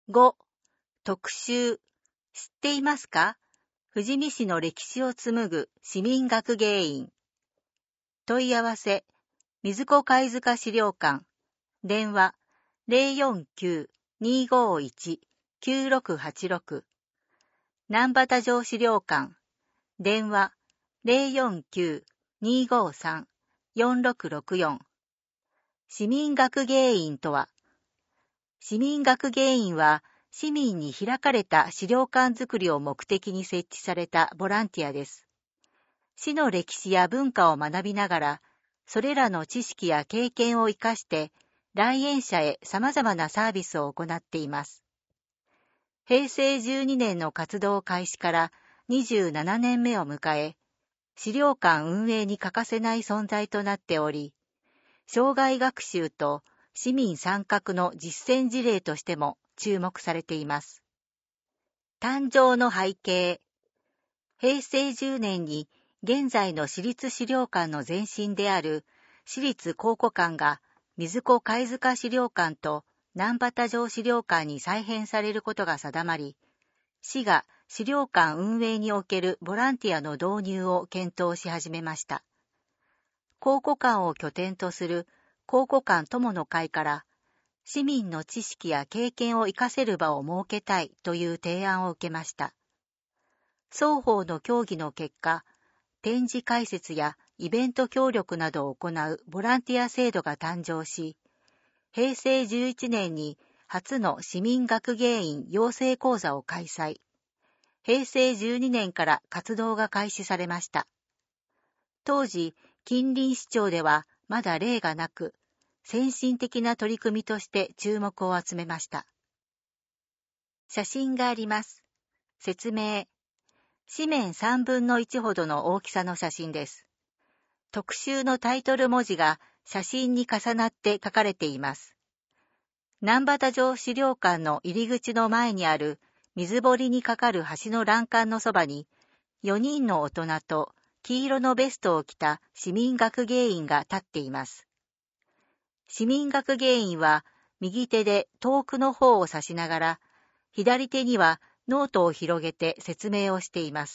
5、特集。知っていますか？富士見市の歴史を紡ぐ市民学芸員。問い合わせ、水子貝塚資料館。電話、049-251-9686。南畑城資料館。電話、049-253-4664。市民学芸員とは、市民学芸員は、市民に開かれた資料館づくりを目的に設置されたボランティアです。市の歴史や文化を学びながら、それらの知識や経験を生かして、来園者へ様々なサービスを行っています。平成12年の活動開始から27年目を迎え、資料館運営に欠かせない存在となっており、生涯学習と市民参画の実践事例としても注目されています。誕生の背景。平成10年に現在の市立資料館の前身である市立考古館が水子貝塚資料館と南畑城資料館に再編されることが定まり、市が資料館運営におけるボランティアの導入を検討し始めました。考古館を拠点とする考古館友の会から、市民の知識や経験を活かせる場を設けたいという提案を受けました。双方の協議の結果、展示開設やイベント協力などを行うボランティア制度が誕生し、平成11年に初の市民学芸員養成講座を開催。平成12年から活動が開始されました。当時、近隣市町ではまだ例がなく、先進的な取り組みとして注目を集めました。写真があります。説明。紙面3分の1ほどの大きさの写真です。特集のタイトル文字が写真に重なって書かれています。南畑城資料館の入り口の前にある水堀に架かる橋の欄干のそばに、4人の大人と黄色のベストを着た市民学芸員が立っています。市民学芸員は右手で遠くの方を指しながら、左手にはノートを広げて説明をしています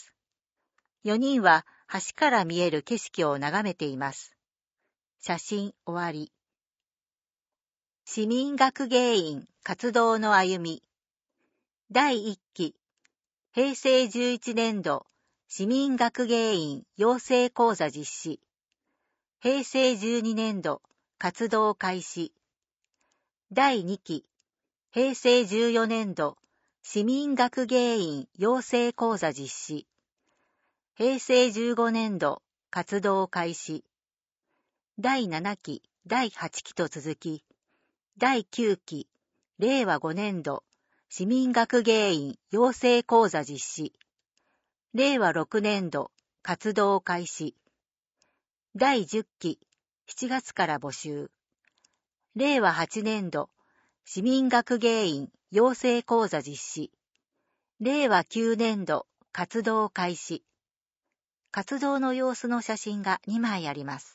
。4人は橋から見える景色を眺めています。写真終わり。市民学芸員活動の歩み。第1期、平成11年度市民学芸員養成講座実施。平成12年度活動開始。第2期、平成14年度市民学芸員養成講座実施。平成15年度活動開始。第7期、第8期と続き、第9期、令和5年度市民学芸員養成講座実施。令和6年度活動開始。第10期、7月から募集。令和8年度市民学芸員養成講座実施。令和9年度活動開始。活動の様子の写真が2枚あります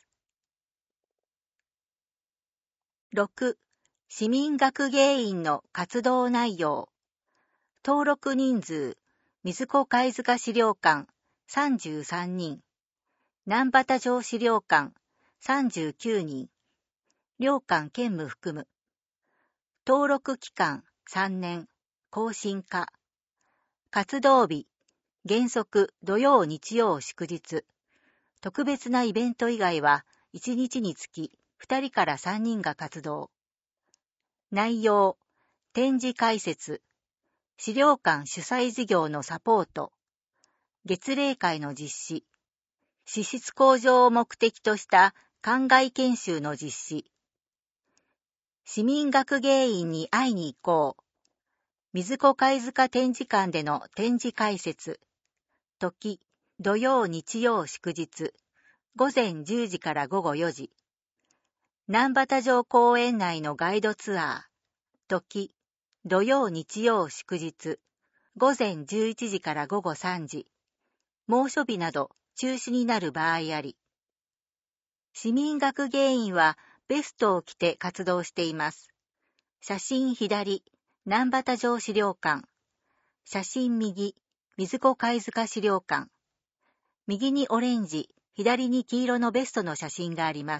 。6. 市民学芸員の活動内容。登録人数、水子貝塚資料館33人。南畑城資料館39人。両館兼務含む。登録期間3年。更新可。活動日。原則土曜日曜祝日。特別なイベント以外は1日につき2人から3人が活動。内容。展示開設。資料館主催事業のサポート。月例会の実施。資質向上を目的とした館外研修の実施。市民学芸員に会いに行こう。水子貝塚展示館での展示開設。時、土曜日曜祝日。午前10時から午後4時。南畑城公園内のガイドツアー。時、土曜日曜祝日。午前11時から午後3時。猛暑日など中止になる場合あり。市民学芸員はベストを着て活動しています。写真左、 南畑城資料館。写真右、水子貝塚資料館。右にオレンジ、左に黄色のベストの写真があります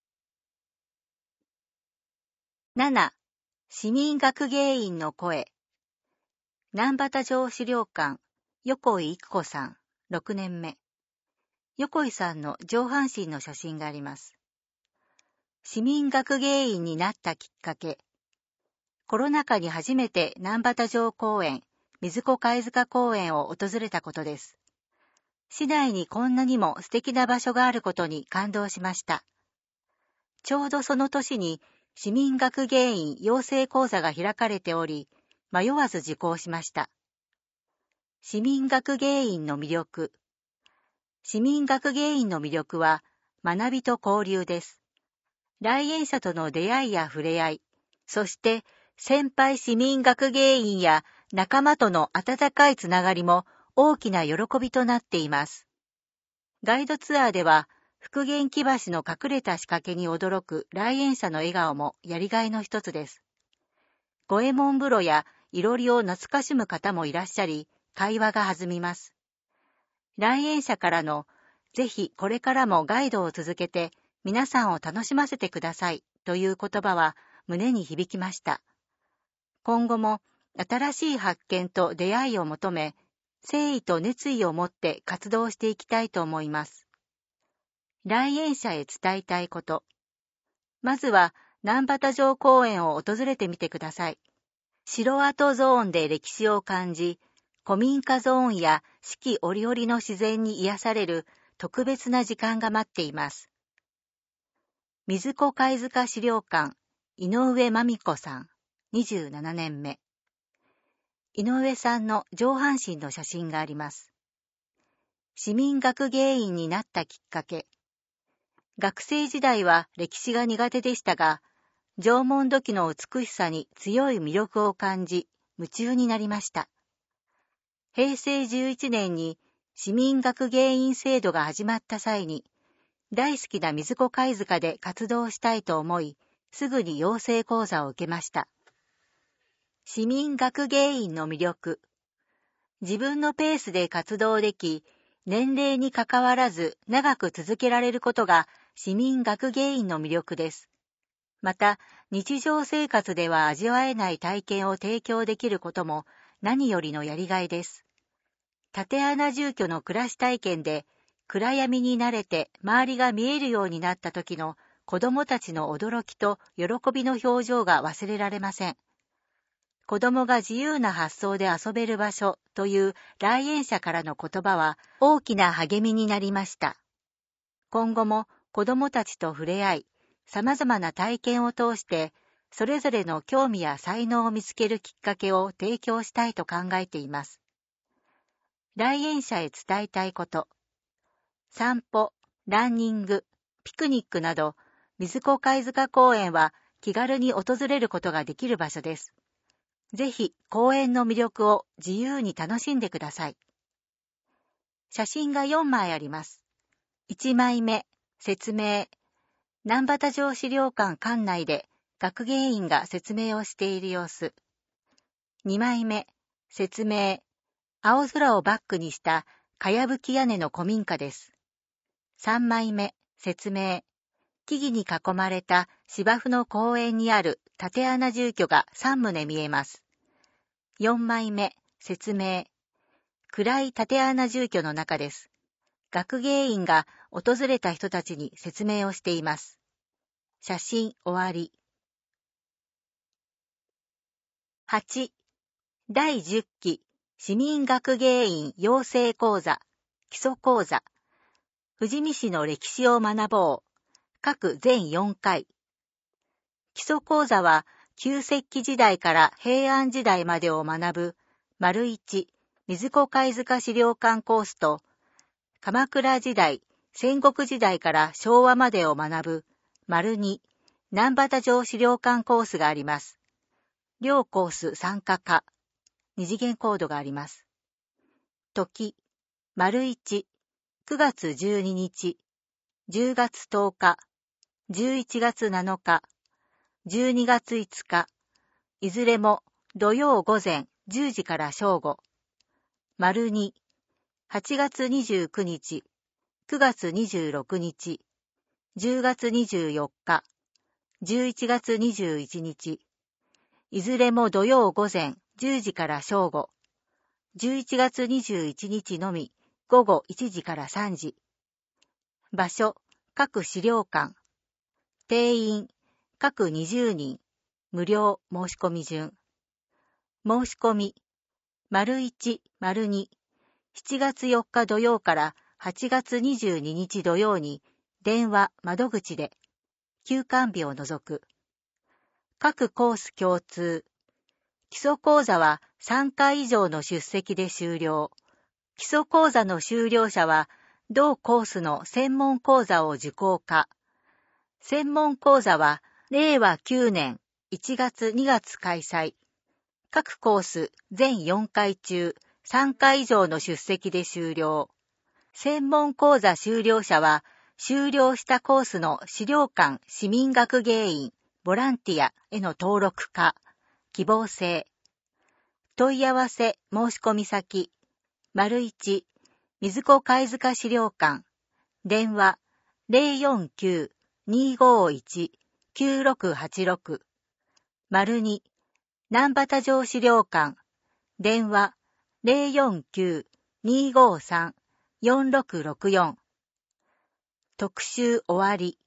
。7. 市民学芸員の声。南畑城資料館、横井育子さん、6年目。横井さんの上半身の写真があります。市民学芸員になったきっかけ。コロナ禍に初めて南畑城公園、水子貝塚公園を訪れたことです。市内にこんなにも素敵な場所があることに感動しました。ちょうどその年に市民学芸員養成講座が開かれており、迷わず受講しました。市民学芸員の魅力。市民学芸員の魅力は学びと交流です。来園者との出会いや触れ合い、そして先輩市民学芸員や仲間との温かいつながりも大きな喜びとなっています。ガイドツアーでは復元木橋の隠れた仕掛けに驚く来園者の笑顔もやりがいの一つです。五右衛門風呂やいろりを懐かしむ方もいらっしゃり、会話が弾みます。来園者からのぜひこれからもガイドを続けて皆さんを楽しませてくださいという言葉は胸に響きました。今後も新しい発見と出会いを求め、誠意と熱意を持って活動していきたいと思います。来園者へ伝えたいこと。まずは南畑城公園を訪れてみてください。城跡ゾーンで歴史を感じ、古民家ゾーンや四季折々の自然に癒される特別な時間が待っています。水子貝塚資料館、井上真美子さん、27年目。井上さんの上半身の写真があります。市民学芸員になったきっかけ。学生時代は歴史が苦手でしたが、縄文土器の美しさに強い魅力を感じ、夢中になりました。平成11年に市民学芸員制度が始まった際に、大好きな水子貝塚で活動したいと思い、すぐに養成講座を受けました。市民学芸員の魅力。自分のペースで活動でき、年齢にかかわらず長く続けられることが市民学芸員の魅力です。また、日常生活では味わえない体験を提供できることも何よりのやりがいです。竪穴住居の暮らし体験で、暗闇に慣れて周りが見えるようになった時の子どもたちの驚きと喜びの表情が忘れられません。子どもが自由な発想で遊べる場所という来園者からの言葉は大きな励みになりました。今後も子どもたちと触れ合い、様々な体験を通して、それぞれの興味や才能を見つけるきっかけを提供したいと考えています。来園者へ伝えたいこと。散歩、ランニング、ピクニックなど、水子貝塚公園は気軽に訪れることができる場所です。ぜひ公園の魅力を自由に楽しんでください。写真が4枚あります。1枚目、説明。南畑城資料館館内で学芸員が説明をしている様子。2枚目、説明。青空をバックにしたかやぶき屋根の古民家です。3枚目、説明。木々に囲まれた芝生の公園にある竪穴住居が3棟見えます。4枚目、説明。暗い竪穴住居の中です。学芸員が訪れた人たちに説明をしています。写真終わり。8. 第10期市民学芸員養成講座基礎講座富士見市の歴史を学ぼう各全4回。基礎講座は旧石器時代から平安時代までを学ぶ丸1水子貝塚資料館コースと鎌倉時代、戦国時代から昭和までを学ぶ丸2南畑城資料館コースがあります。両コース参加可。二次元コードがあります。時、丸1、9月12日、10月10日、11月7日、12月5日、いずれも土曜午前10時から正午。2、8月29日、9月26日、10月24日、11月21日。いずれも土曜午前10時から正午。11月21日のみ午後1時から3時。場所、各資料館。定員、各20人。無料申し込み順。申し込み、1、2、7月4日土曜から8月22日土曜に電話窓口で、休館日を除く。各コース共通。基礎講座は3回以上の出席で終了。基礎講座の修了者は、同コースの専門講座を受講か。専門講座は、令和9年1月2月開催。各コース全4回中3回以上の出席で終了。専門講座修了者は、修了したコースの資料館市民学芸員、ボランティアへの登録か、希望制。問い合わせ申し込み先、1、水子貝塚資料館、電話049-251-9686、2、南畑城資料館、電話049-253-4664。特集終わり。